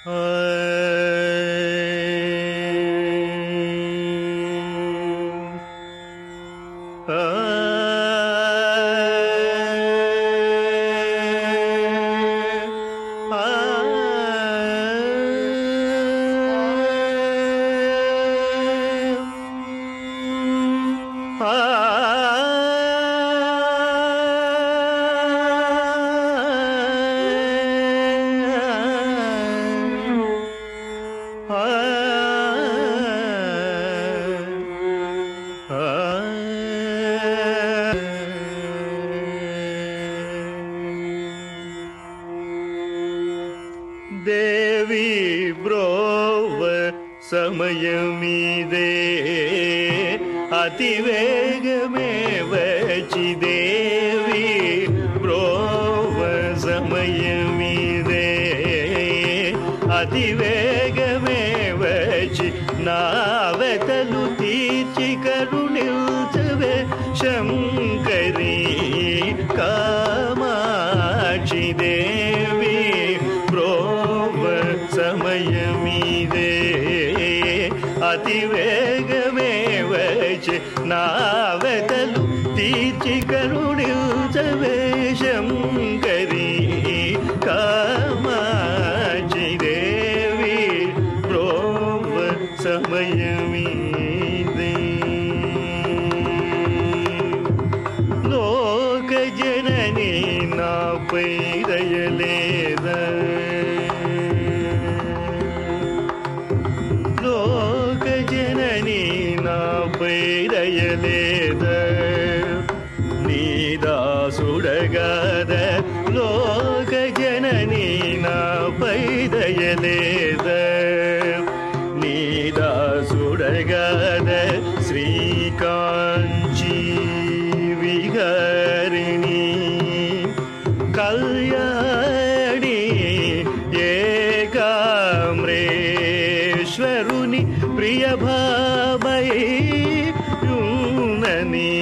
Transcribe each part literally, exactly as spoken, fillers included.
దేవి బ్రోవ సమయమిదే అతివేగమే వచ్చి దేవి బ్రోవ సమయమిదే అతివేగమే వచ్చి నావెతలు తీర్చి కరుణిల్చవే శంకరి కామాక్షి దేవి బ్రోవ సమయమిదే అతివేగమే వచ్చి నావెతలు తీర్చి కరుణిల్చవే శంకరి కామాక్షి దేవి బ్రోవ సమయమిదే లోక జనని నాపై దయలేదా లోక జనని నాపై దయలేదా నీ దాసుడగాద లోక జనని నాపై దయలేదా నీ దాసుడగాద శ్రీకాంచీ విహారిణి కళ్యాణి ఏకామ్రేశ్వరుని ప్రియ భావై యునని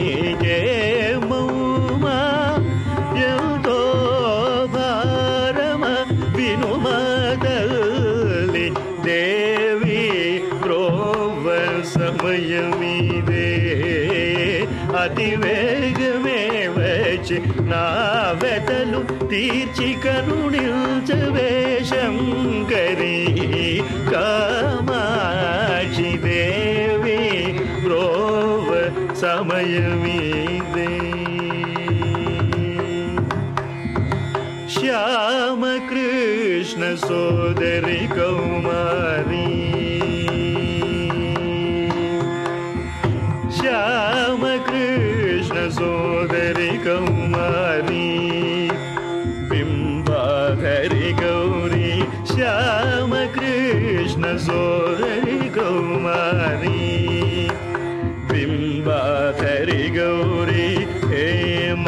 మౌమా ఎంతో భారమ వినుమదల్లి దేవి బ్రోవ సమయమిదే అతివేగమే వచ్చి నావెతలు తీర్చి కరుణిల్చవే శంకరి కామాక్షి దేవి బ్రోవ సమయమిదే శ్యామకృష్ణ సోదరి కౌమారి శ్యామకృష్ణ సోదరి కౌమారి బింబాధరి గౌరీ శ్యామకృష్ణ సోదరి కౌమారి బింబాధరి గౌరీ హేమ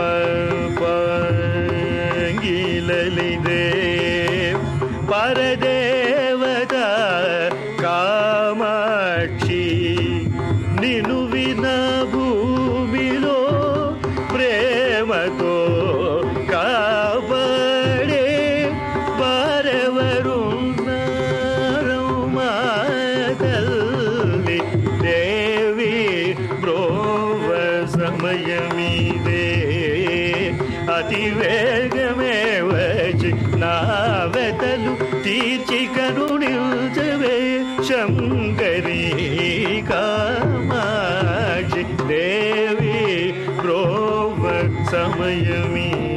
పంగిలలిదే పరదేవత కామాక్షి నిను విన భూమిలో ప్రేమతో కాబడే వారెవరున్నారు మా తల్లి దేవి బ్రోవ సమయమిదే అతివేగమే వచ్చి నావెతలు తీర్చి కరుణిల్చవే శంకరి కామాక్షి దేవి బ్రోవ సమయమిదే